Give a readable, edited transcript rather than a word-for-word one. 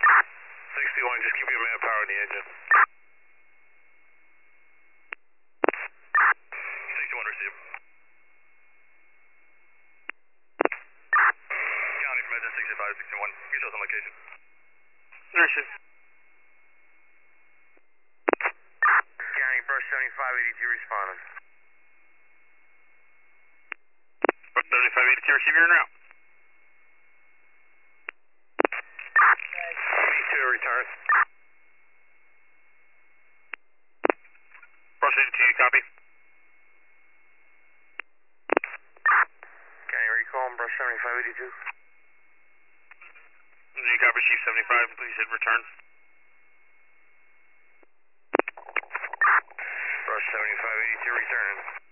61, just keep your manpower in the engine. 61, receive. County from engine 65, 61. Your shows on location. Nurses. County, brush 7582 responding. Brush 7582, receive your route. 82, return. Brush 82, copy. County, recall brush 7582. You copy, Chief 75, please hit return. Brush 7582 returning.